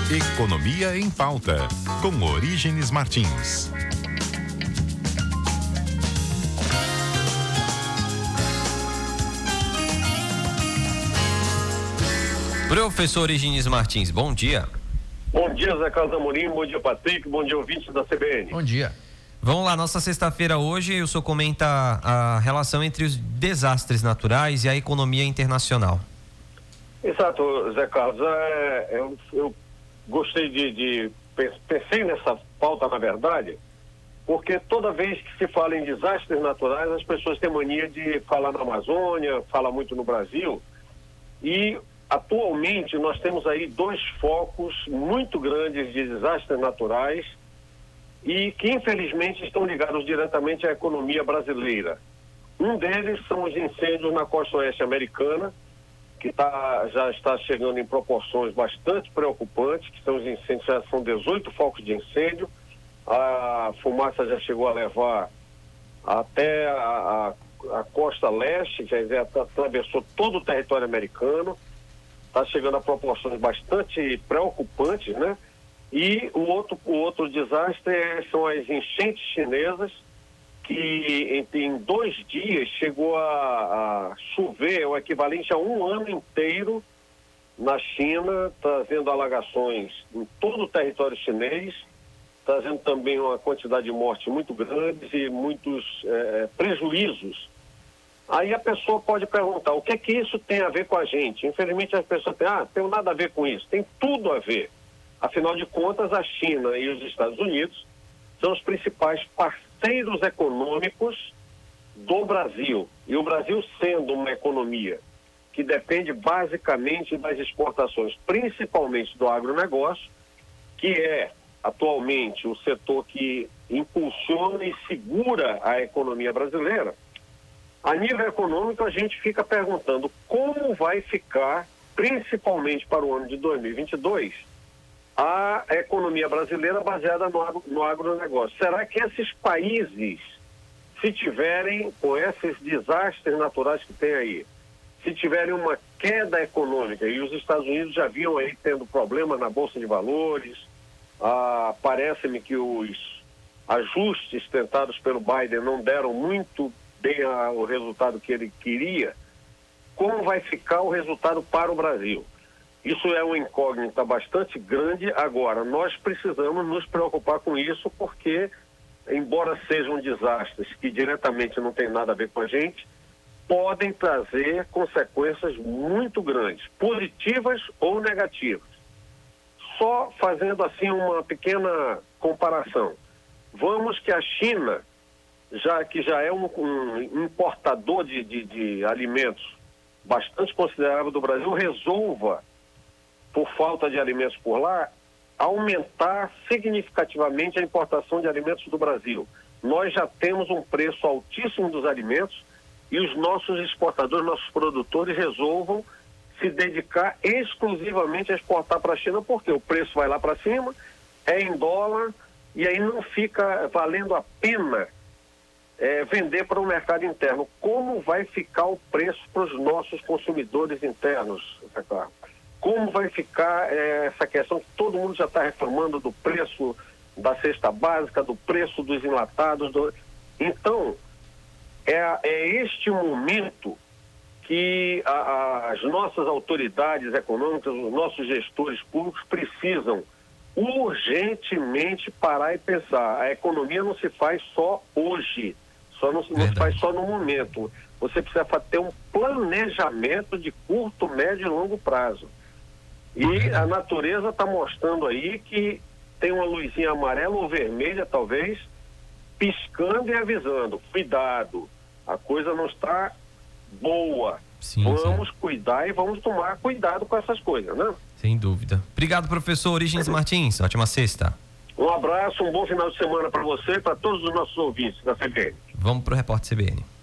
Economia em Pauta, com Orígenes Martins. Professor Orígenes Martins, bom dia. Bom dia, Zé Carlos Amorim, bom dia, Patrick, bom dia, ouvintes da CBN. Bom dia. Vamos lá, nossa sexta-feira hoje, o senhor comenta a relação entre os desastres naturais e a economia internacional. Exato, Zé Carlos, eu gostei pensei nessa pauta, na verdade, porque toda vez que se fala em desastres naturais, as pessoas têm mania de falar na Amazônia, fala muito no Brasil, e atualmente nós temos aí dois focos muito grandes de desastres naturais e que infelizmente estão ligados diretamente à economia brasileira. Um deles são os incêndios na costa oeste americana, que já está chegando em proporções bastante preocupantes, que são os incêndios, já são 18 focos de incêndio, a fumaça já chegou a levar até a costa leste, quer dizer, atravessou todo o território americano, está chegando a proporções bastante preocupantes, né? E o outro desastre são as enchentes chinesas, que em 2 dias chegou a chover o equivalente a um ano inteiro na China, trazendo alagações em todo o território chinês, trazendo também uma quantidade de mortes muito grandes e muitos prejuízos. Aí a pessoa pode perguntar, o que é que isso tem a ver com a gente? Infelizmente as pessoas não tem nada a ver com isso. Tem tudo a ver. Afinal de contas, a China e os Estados Unidos são os principais parceiros econômicos do Brasil. E o Brasil, sendo uma economia que depende basicamente das exportações, principalmente do agronegócio, que é atualmente o setor que impulsiona e segura a economia brasileira, a nível econômico a gente fica perguntando como vai ficar, principalmente para o ano de 2022, a economia brasileira baseada no agronegócio. Será que esses países, se tiverem, com esses desastres naturais que tem aí, se tiverem uma queda econômica, e os Estados Unidos já vinham aí tendo problema na Bolsa de Valores, parece-me que os ajustes tentados pelo Biden não deram muito bem o resultado que ele queria, como vai ficar o resultado para o Brasil? Isso é uma incógnita bastante grande. Agora, nós precisamos nos preocupar com isso porque, embora sejam desastres que diretamente não tem nada a ver com a gente, podem trazer consequências muito grandes, positivas ou negativas. Só fazendo assim uma pequena comparação. Vamos que a China, que já é um importador de alimentos bastante considerável do Brasil, resolva, por falta de alimentos por lá, aumentar significativamente a importação de alimentos do Brasil. Nós já temos um preço altíssimo dos alimentos e os nossos exportadores, nossos produtores resolvam se dedicar exclusivamente a exportar para a China, porque o preço vai lá para cima, é em dólar, e aí não fica valendo a pena vender para o mercado interno. Como vai ficar o preço para os nossos consumidores internos, Ricardo? Como vai ficar essa questão que todo mundo já está reclamando do preço da cesta básica, do preço dos enlatados? Então, é este momento que as nossas autoridades econômicas, os nossos gestores públicos precisam urgentemente parar e pensar. A economia não se faz só hoje, não se faz só no momento. Você precisa ter um planejamento de curto, médio e longo prazo. E a natureza está mostrando aí que tem uma luzinha amarela ou vermelha, talvez, piscando e avisando. Cuidado, a coisa não está boa. Vamos cuidar e vamos tomar cuidado com essas coisas, né? Sem dúvida. Obrigado, professor Orígenes Martins. Ótima sexta. Um abraço, um bom final de semana para você e para todos os nossos ouvintes da CBN. Vamos para o Repórter CBN.